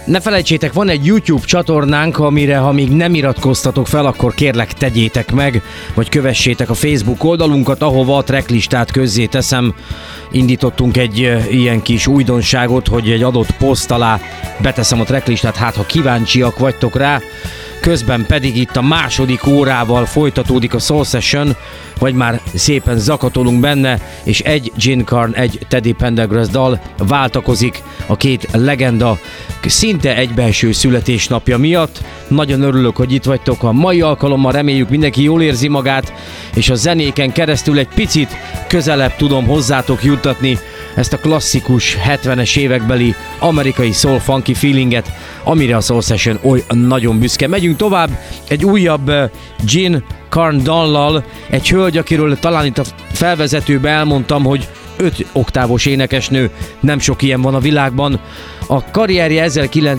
Ne felejtsétek, van egy YouTube csatornánk, amire ha még nem iratkoztatok fel, akkor kérlek tegyétek meg, vagy kövessétek a Facebook oldalunkat, ahova a tracklistát közzé teszem. Indítottunk egy ilyen kis újdonságot, hogy egy adott poszt alá beteszem a tracklistát, hát ha kíváncsiak vagytok rá. Közben pedig itt a második órával folytatódik a Soul Session, vagy már szépen zakatolunk benne, és egy Gin Carn, egy Teddy Pendergrass dal váltakozik a két legenda szinte egybeeső születésnapja miatt. Nagyon örülök, hogy itt vagytok a mai alkalommal, reméljük mindenki jól érzi magát, és a zenéken keresztül egy picit közelebb tudom hozzátok juttatni ezt a klasszikus 70-es évekbeli amerikai soul funky feelinget, amire a Soul Session oly nagyon büszke. Megyünk tovább egy újabb Gin Carn dallal, egy hölgy, akiről talán itt a felvezetőben elmondtam, hogy 5 oktávos énekesnő, nem sok ilyen van a világban. A karrierje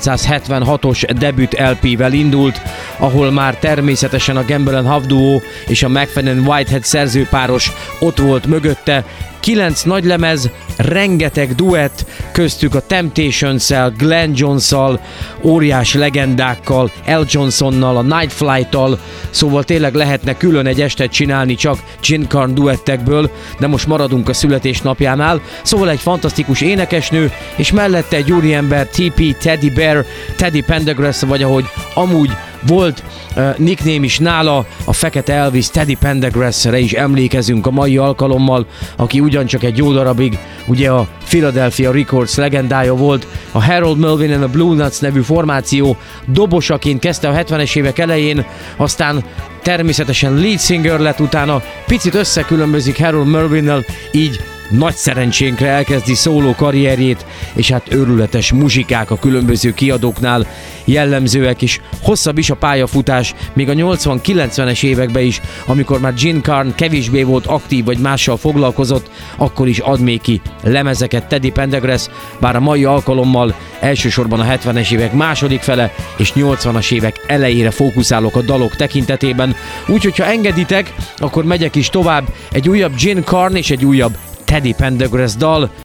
1976-os debüt LP-vel indult, ahol már természetesen a Gamble & Huff duó és a McFadden Whitehead szerzőpáros ott volt mögötte. 9 nagylemez, rengeteg duett, köztük a Temptations-szel, Glenn Jones-szal, óriás legendákkal, Al Johnsonnal, a Night Flight-tal, szóval tényleg lehetne külön egy estet csinálni csak Gin Carn duettekből, de most maradunk a születésnapjánál. Szóval egy fantasztikus énekesnő, és mellette egy úriember, TP, Teddy Bear, Teddy Pendergrass, vagy ahogy amúgy volt nickname is nála, a Fekete Elvis, Teddy Pendergrass-re is emlékezünk a mai alkalommal, aki ugyancsak egy jó darabig ugye a Philadelphia Records legendája volt. A Harold Melvin and the Blue Notes nevű formáció dobosaként kezdte a 70-es évek elején, aztán természetesen lead singer lett, utána picit összekülönbözik Harold Melvinnel, így nagy szerencsénkre elkezdi szóló karrierjét, és hát őrületes muzsikák a különböző kiadóknál jellemzőek, és hosszabb is a pályafutás, még a 80-90-es években is, amikor már Gin Carn kevésbé volt aktív, vagy mással foglalkozott, akkor is ad még ki lemezeket Teddy Pendergrass, bár a mai alkalommal elsősorban a 70-es évek második fele és 80-as évek elejére fókuszálok a dalok tekintetében. Úgyhogy ha engeditek, akkor megyek is tovább, egy újabb Gin Carn és egy újabb Teddy Pendergrass dal.